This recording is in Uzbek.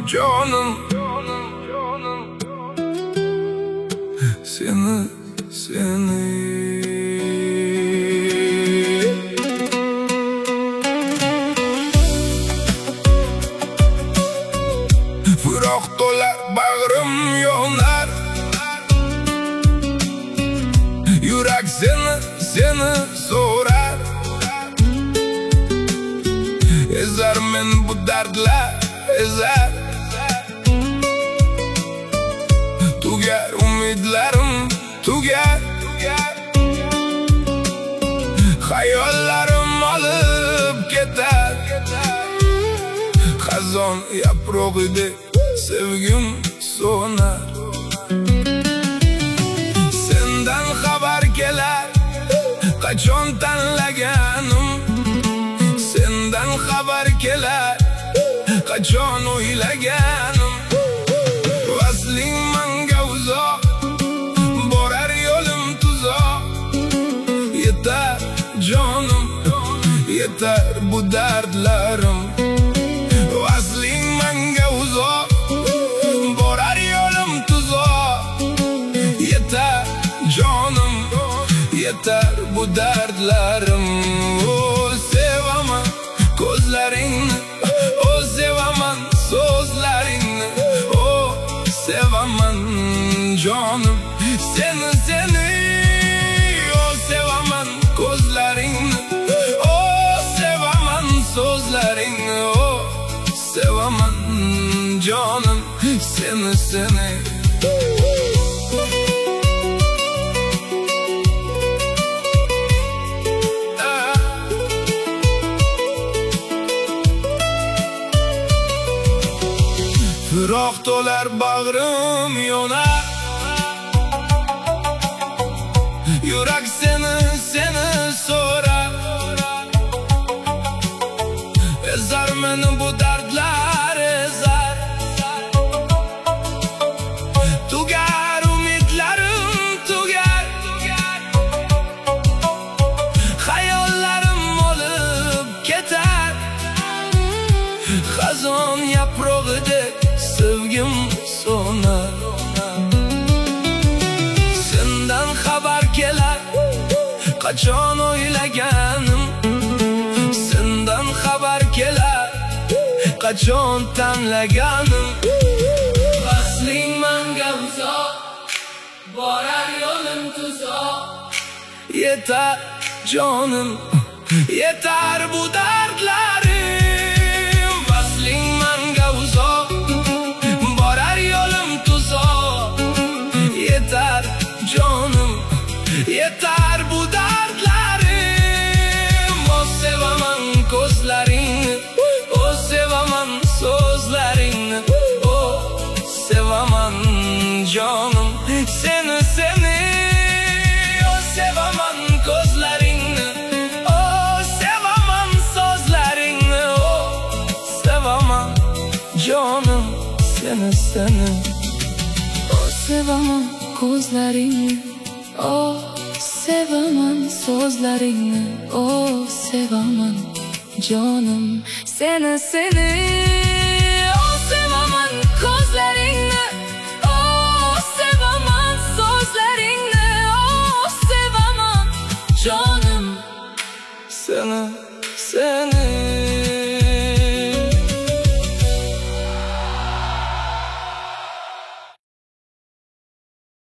canım. Seni Fırak dolar bağrım yonar. Yürek seni sorar. Ezer men bu dertler ezer. Tugar umidlerim tugar. Hayollarim alıp keter. Xazon yaprog'idek sevgim so'nar. Sendan xabar kelar qachon tanlaganim. Sendan xabar kelar qachon o'ylaganim. Vasling menga uzoq, borar yo'lim tuzoq. Yetar jonim, yetar bu dardlarim. Vasling menga uzoq, borar yo'lim tuzoq. Yetar jonim, yetar bu dardlarim. Oh, sevaman ko'zlaringni, oh, sevaman so'zlaringni. Oh, sevaman jonim, seni. Oh, sevaman ko'zlaringni, oh, sevaman so'zlaringni. Oh, sevaman jonim, seni. Fırak dolar bağrım yonar. Yürek seni sorar. Ezer beni bu dertler ezer. Tugar umidlerim tugar. Hayollarim olup keter. Xazon yaprog'idek sevgim so'nar. Sendan xabar kelar qachon o'ylaganim. Sendan xabar kelar qachon tanlaganim. Vasling menga uzoq, borar yo'lim tuzoq. Yetar jonim, yetar bu dardlarim. Vasling menga uzoq, borar yo'lim tuzoq. Yetar jonim, yetar bu dardlarim. Oh, sevaman ko'zlaringni, oh, sevaman so'zlaringni. Oh, sevaman jonim, seni. Oh, sevaman ko'zlaringni, oh, sevaman so'zlaringni. Oh, sevaman jonim, seni. Oh, sevaman ko'zlaringni, oh, sevaman so'zlaringni. Oh, sevaman jonim, seni. Oh, sevaman ko'zlaringni, oh, sevaman so'zlaringni. Oh, sevaman jonim, seni.